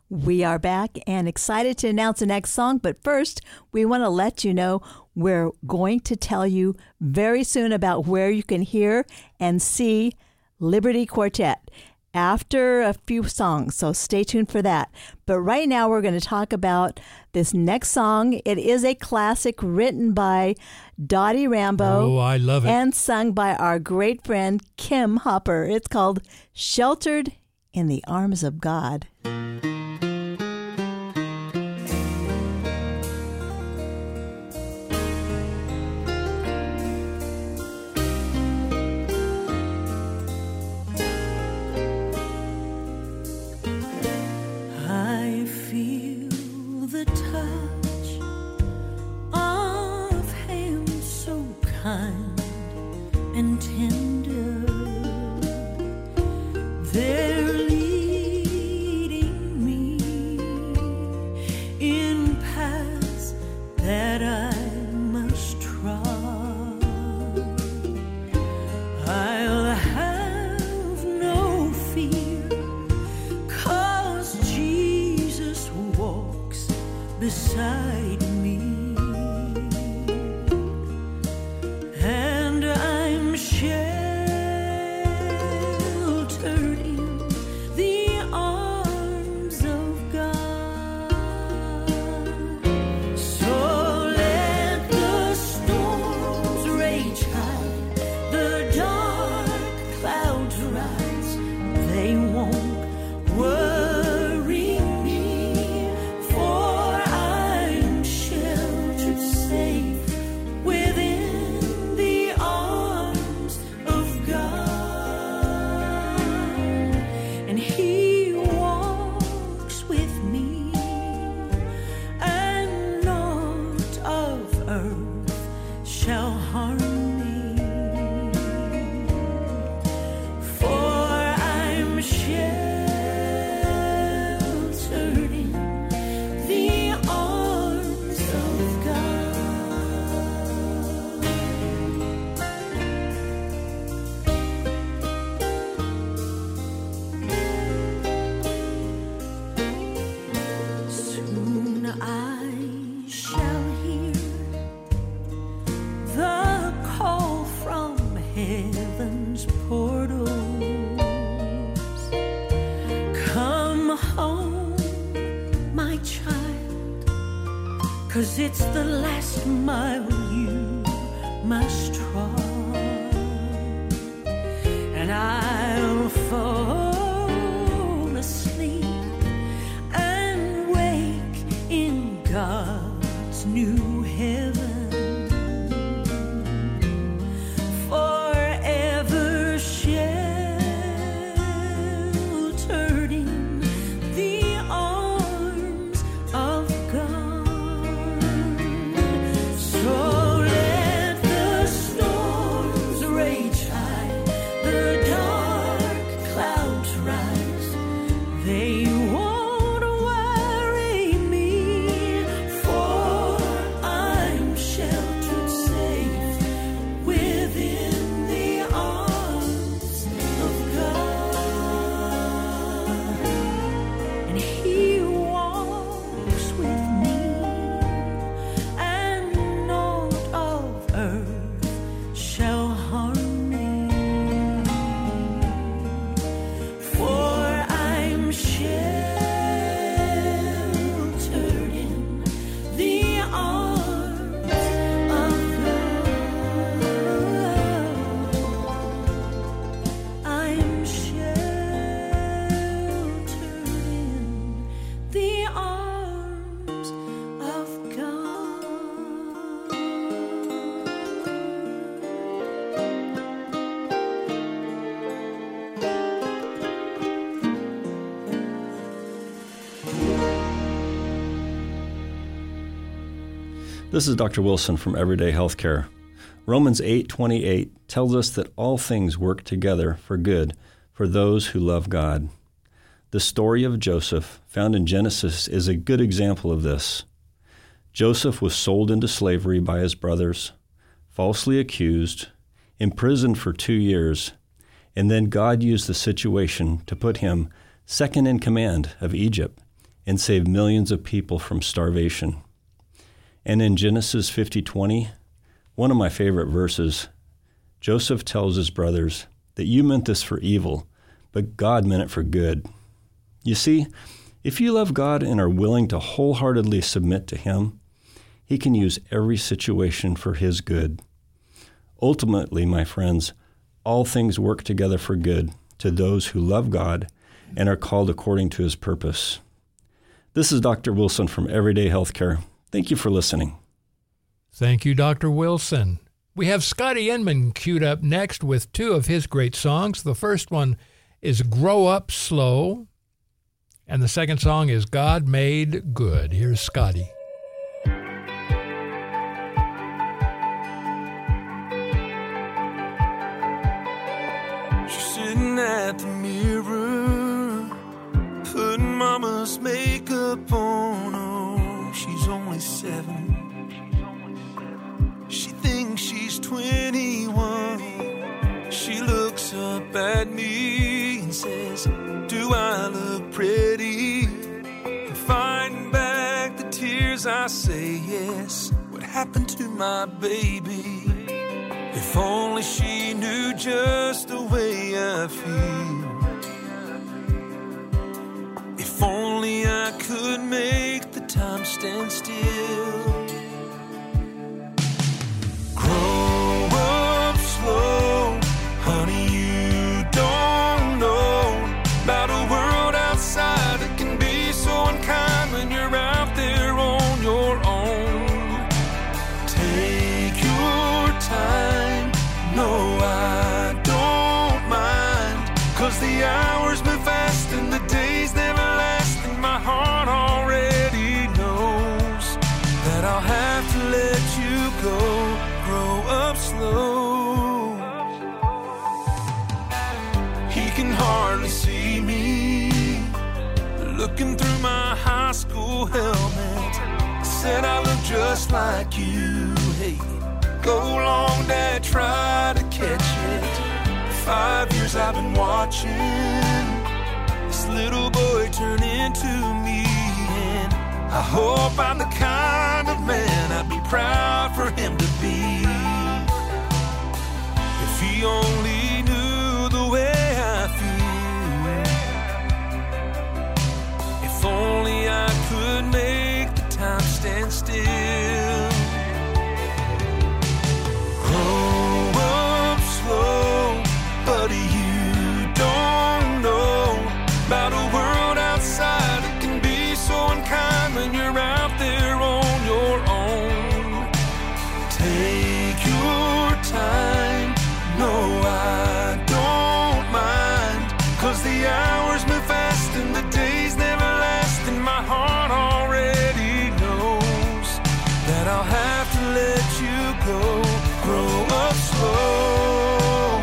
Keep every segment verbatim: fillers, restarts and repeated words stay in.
We are back and excited to announce the next song, but first, we want to let you know we're going to tell you very soon about where you can hear and see Liberty Quartet after a few songs, so stay tuned for that. But right now, we're going to talk about this next song. It is a classic written by Dottie Rambo. Oh, I love it. And sung by our great friend Kim Hopper. It's called Sheltered in the Arms of God. It's the last mile you must trod, and I'll fall asleep and wake in God's new heaven, forever sheltered in the arms of God. This is Doctor Wilson from Everyday Healthcare. Romans eight twenty-eight tells us that all things work together for good for those who love God. The story of Joseph, found in Genesis, is a good example of this. Joseph was sold into slavery by his brothers, falsely accused, imprisoned for two years, and then God used the situation to put him second in command of Egypt and saved millions of people from starvation. And in Genesis fifty twenty, one of my favorite verses, Joseph tells his brothers that you meant this for evil, but God meant it for good. You see, if you love God and are willing to wholeheartedly submit to Him, He can use every situation for His good. Ultimately, my friends, all things work together for good to those who love God and are called according to His purpose. This is Doctor Wilson from Everyday Healthcare. Thank you for listening. Thank you, Doctor Wilson. We have Scotty Inman queued up next with two of his great songs. The first one is Grow Up Slow, and the second song is God Made Good. Here's Scotty. She's sitting at the mirror, putting mama's makeup on. Oh, she's only seven. She thinks she's twenty-one. She looks up at me and says, do I look pretty? And fighting back the tears, I say yes. What happened to my baby? If only she knew just the way I feel. If only I could make the time stand still. Grow up slow, honey, you don't know about a world outside that can be so unkind when you're out there on your own. Take your time, no, I don't mind, 'cause the hours move fast and the days never last, and my heart already knows that I'll have to let you go. Grow up slow. He can hardly see me looking through my high school helmet. Said I look just like you. Hey, go long, Dad, try to catch it. Five years I've been watching this little boy turn into me, and I hope I'm the kind of man I'd be proud for him to be. If he only knew the way I feel. If only I could make the time stand still. Grow up slow, buddy, you don't know about a world outside that can be so unkind when you're out there on your own. Take your time, no, I don't mind, 'cause the hours move fast and the days never last, and my heart already knows that I'll have to let you go. Grow up slow.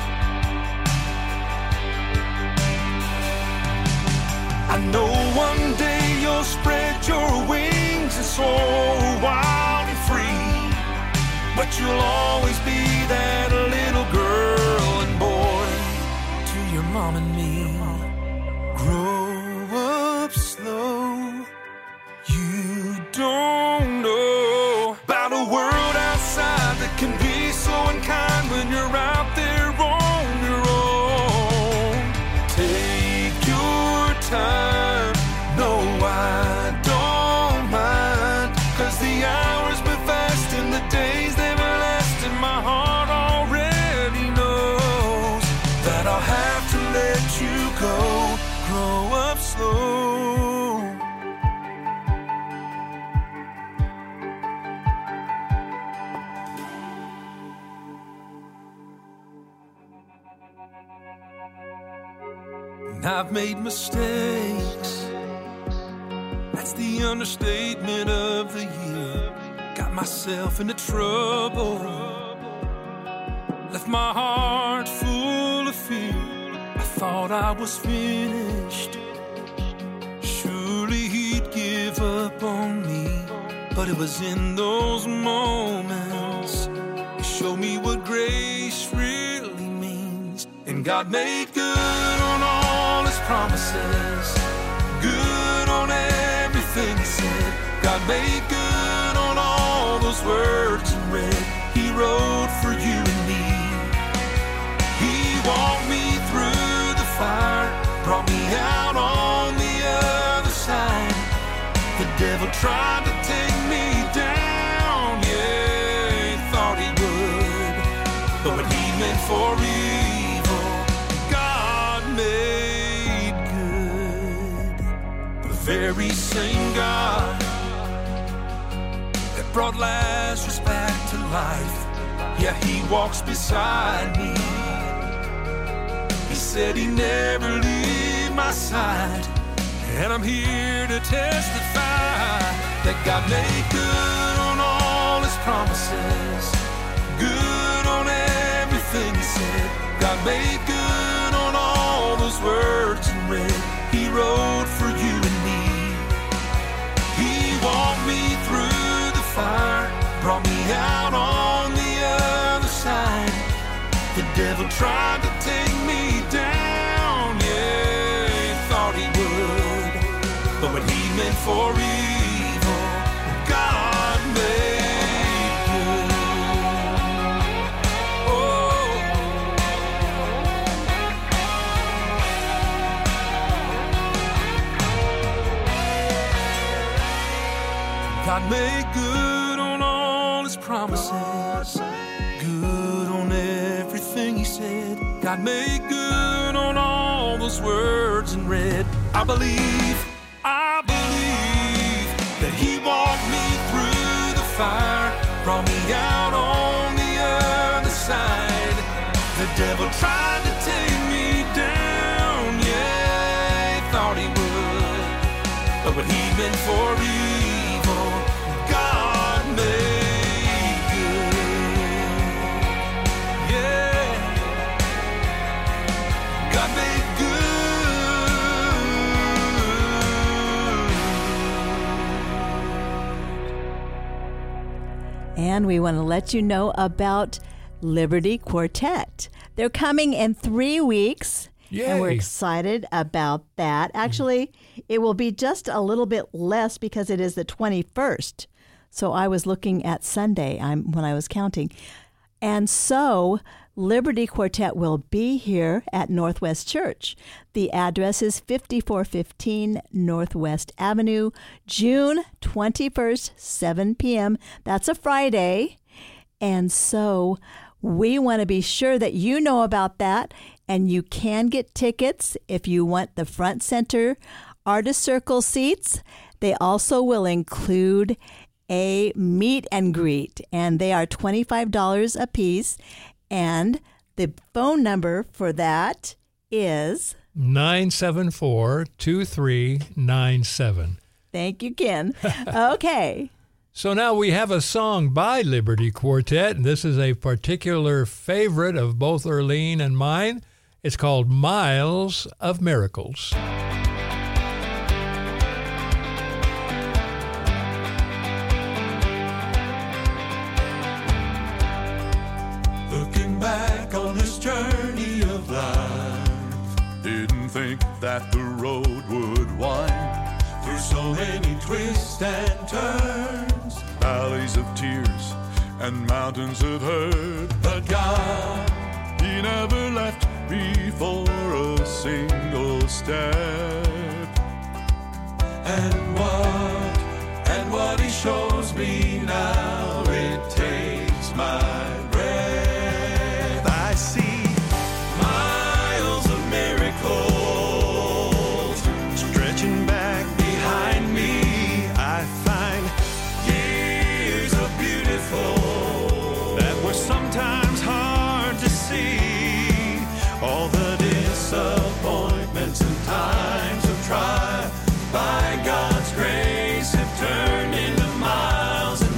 I know one day you'll spread your wings and soar wild and free, but you'll always be that little girl and boy to your mom and me. Grow up slow. You don't know about a world outside that can be so unkind when you're out there on your own. Take your time, no, I don't mind, 'cause the hours move fast and the days never last, and my heart already knows that I'll have to let you go. Grow up slow. And I've made mistakes, that's the understatement of the year. Got myself into trouble, left my heart full of fear. I thought I was finished, surely he'd give up on me. But it was in those moments he showed me what grace really means. And God made good on all his promises, good on every God made good on all those words in red He wrote for you and me. He walked me through the fire, brought me out on the other side. The devil tried to take me down, yeah, he thought he would. But what he meant for evil, God made good. The very same God that brought Lazarus back to life, yeah, he walks beside me. He said he never leave my side, and I'm here to testify that God made good on all his promises, good on everything he said. God made good on all those words in red he wrote for you and me. He walked me through the fire, brought me out on the other side. The devil tried to take me down, yeah, he thought he would. But what he meant for evil, God made good. Oh, God made good on all his promises, good on everything he said. God made good on all those words in red. I believe, I believe that he walked me through the fire, brought me out on the other side. The devil tried to take me down, yeah, he thought he would. But what he meant for evil, God made good. Yeah, God made good. And we want to let you know about Liberty Quartet. They're coming in three weeks. Yay. And we're excited about that. Actually, it will be just a little bit less because it is the twenty-first. So I was looking at Sunday I'm, when I was counting. And so Liberty Quartet will be here at Northwest Church. The address is fifty-four fifteen Northwest Avenue, June twenty-first, seven p.m. That's a Friday. And so we want to be sure that you know about that, and you can get tickets if you want the front center Artist Circle seats. They also will include a meet and greet, and they are twenty-five dollars a piece. And the phone number for that is nine seven four, two three nine seven. Thank you, Ken. Okay. So now we have a song by Liberty Quartet, and this is a particular favorite of both Earlene and mine. It's called Miles of Miracles. Looking back on this journey of life, didn't think that the road would wind through so many twists and turns, valleys of tears and mountains of hurt. But God, He never left me for a single step. And what, and what He shows me now, it takes my breath. I see miles of miracles stretching back behind me. I find years of beautiful that were sometimes hard to see. All the disappointments and times of trial, by God's grace, have turned into miles and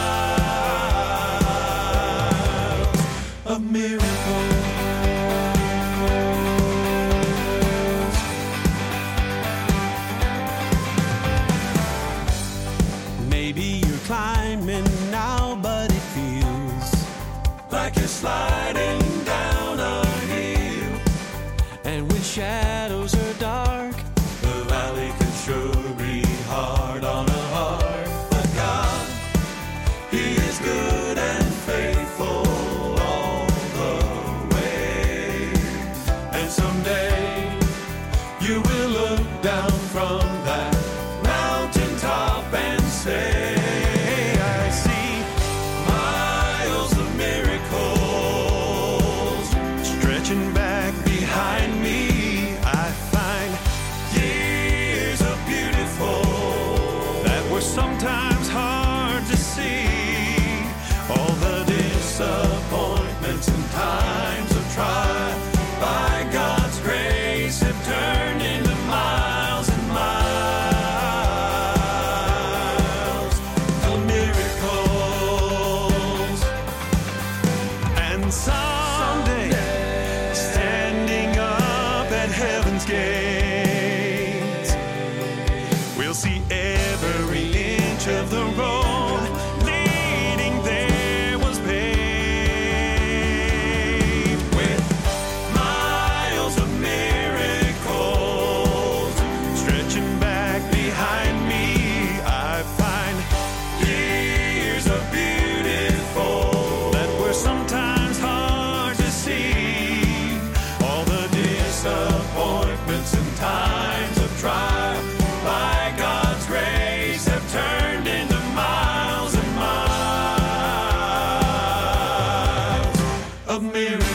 miles of miracles. Maybe you're climbing now, but it feels like you're sliding down a hill. And when shadows are dark, the valley can sure be hard on a heart look down from that mountaintop and say, I see miles of miracles stretching back behind me. I find years of beautiful that were sometimes hard to see. All the disappointments and times of trial by God's grace have turned into miles and miles of miracles. And someday, standing up at heaven's gates, we'll see every inch of the road leading there was paved with miles of miracles stretching back behind me. I find years of beautiful that were sometimes hard to see. All the disappointments and times of trial by God's grace have turned into miles and miles of miracles.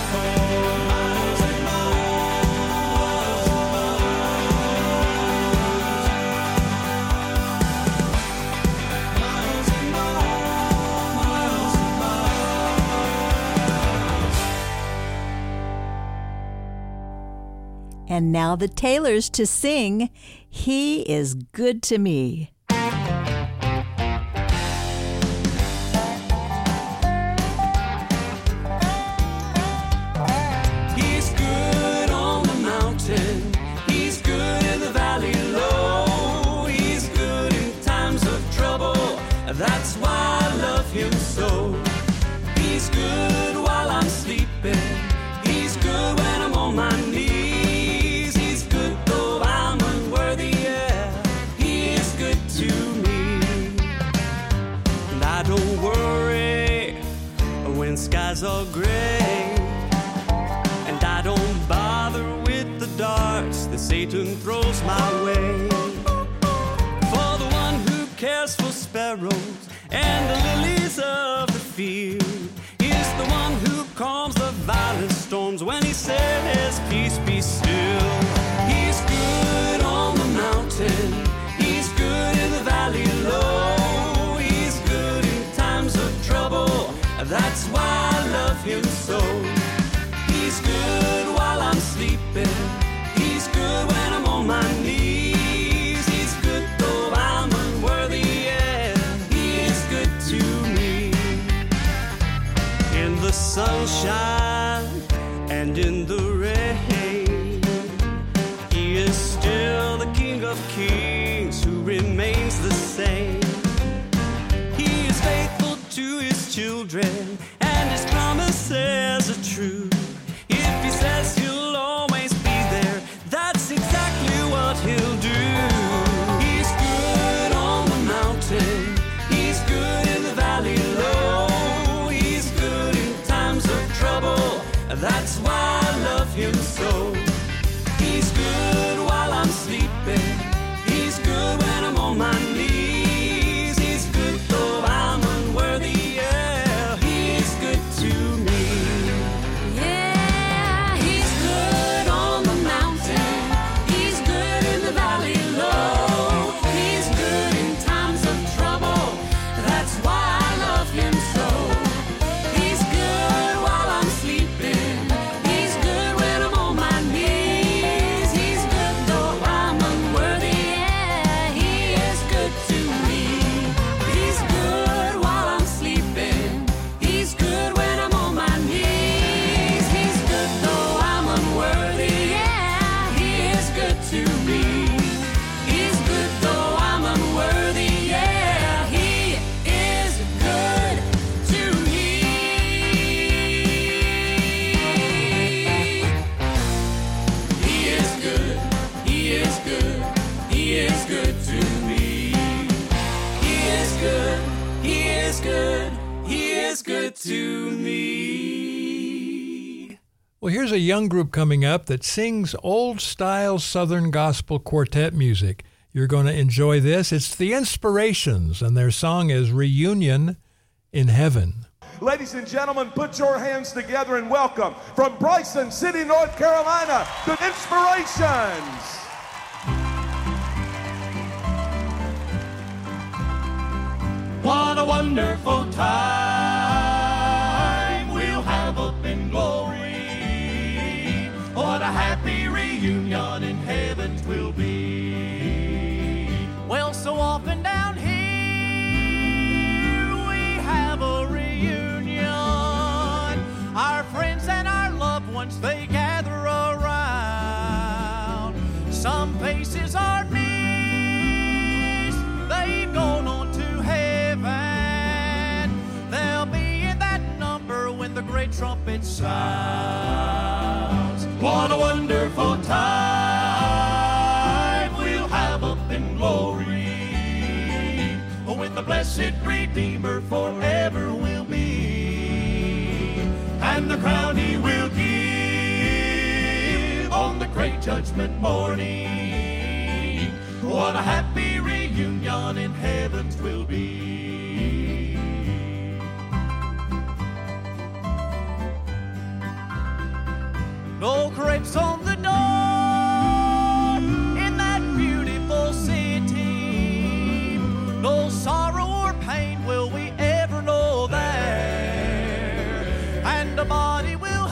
And now the Taylors to sing, He is Good to Me. He's good on the mountain. He's good in the valley low. He's good in times of trouble. That's why I love him so. He's good while I'm sleeping. He's good when I'm on my knees. He's good though I'm unworthy, yeah. He is good to me. And I don't worry when skies are gray. And I don't bother with the darts that Satan throws my way. For the one who cares for sparrows and the lilies of the field is the one who calms the violent storms when he says, peace be still. He's good on the mountain. He's good in the valley low. He's good in times of trouble. That's why I love him so. He's good while I'm sleeping. He's good when I'm on my knees. He's good though I'm unworthy, yeah. He is good to me. In the sunshine and in the rain, he is still the King of Kings who remains the same. He is faithful to his children and his promises are true. If he says he'll always be there, that's exactly what he'll do. He's good on the mountain. He's good in the valley low. He's good in times of trouble. That's why I love him so. He's good while I'm sleeping. He's good when I'm on my knees. He's good though I'm unworthy, yeah. He is good to me. Yeah, he's good on the mountain. He's good in the valley low. He's good in times of trouble. That's why I love him so. He's good while I'm sleeping. He's good when I'm on my knees. He's good though I'm unworthy, yeah. He is good to me. He's good while I'm sleeping. He's good when I'm on my knees. He's good though I'm unworthy, yeah. He is good to me. He's good though I'm unworthy, yeah. He is good to me. He is good. He is good. He is good to me. He is good. He is good. He is good to me. Well, here's a young group coming up that sings old-style Southern gospel quartet music. You're going to enjoy this. It's the Inspirations, and their song is Reunion in Heaven. Ladies and gentlemen, put your hands together and welcome from Bryson City, North Carolina, the Inspirations. What a wonderful time we'll have up in glory. What a happy reunion in heaven 'twill be. Well, so often down here we have a reunion. Our friends and our loved ones, they gather around. Some faces are missed, they've gone on to heaven. They'll be in that number when the great trumpet sounds. What a wonderful time we'll have up in glory, with the blessed Redeemer forever will be, and the crown he will give on the great judgment morning. What a happy reunion in heaven 'twill be. No grapes on the door in that beautiful city. No sorrow or pain will we ever know there. And a body will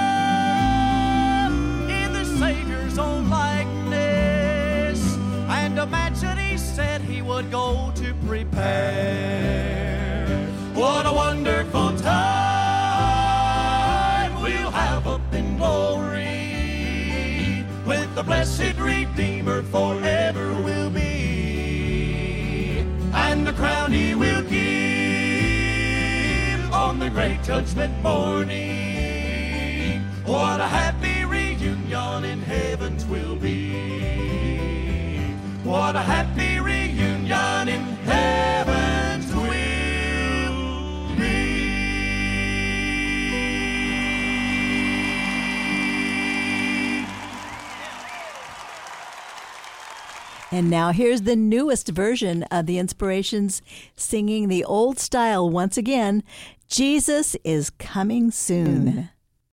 hum in the Savior's own likeness. And a mansion he said he would go to prepare. What a wonderful time we'll have up in glory, with the blessed Redeemer forever will be, and the crown he will give on the great judgment morning. What a happy reunion in heaven 'twill be. What a happy reunion in heaven 'twill be. And now here's the newest version of the Inspirations singing the old style once again. Jesus is Coming Soon.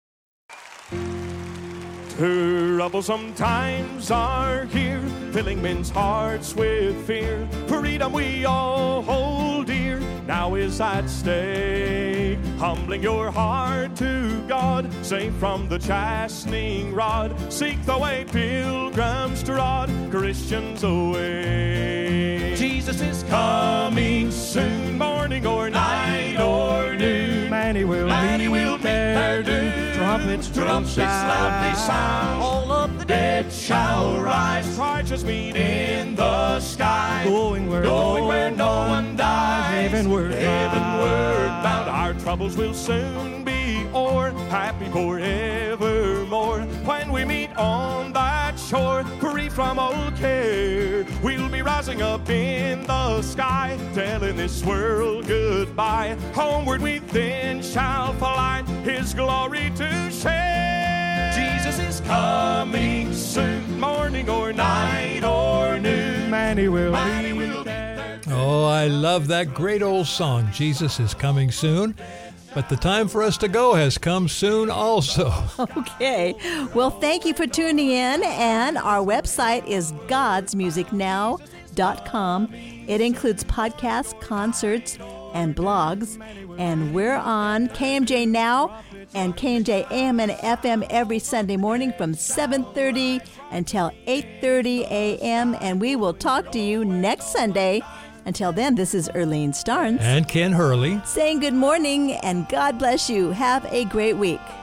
Troublesome times are here, filling men's hearts with fear. Freedom we all hold dear now is at stake. Humbling your heart to God, safe from the chastening rod. Seek the way pilgrims trod, Christians away. Jesus is coming soon, morning or night or noon. Many will Many meet will their doom. Trumpets, trumpets loudly sound. All of the dead shall rise. Righteous meet in the sky. Going where, Going where no one dies. Heavenward, heavenward bound. Our troubles will soon be o'er. Happy forevermore. When we meet on that shore, free from all care, we'll be rising up in the sky, telling this world goodbye. Homeward we then shall fly, His glory to share. Jesus is coming soon, morning or night or noon. Many will Many will there. Oh, I love that great old song, Jesus is Coming Soon. But the time for us to go has come soon also. Okay. Well, thank you for tuning in. And our website is gods music now dot com. It includes podcasts, concerts, and blogs. And we're on K M J Now and K M J A M and F M every Sunday morning from seven thirty until eight thirty a.m. And we will talk to you next Sunday. Until then, this is Earlene Starnes and Ken Hurley saying good morning and God bless you. Have a great week.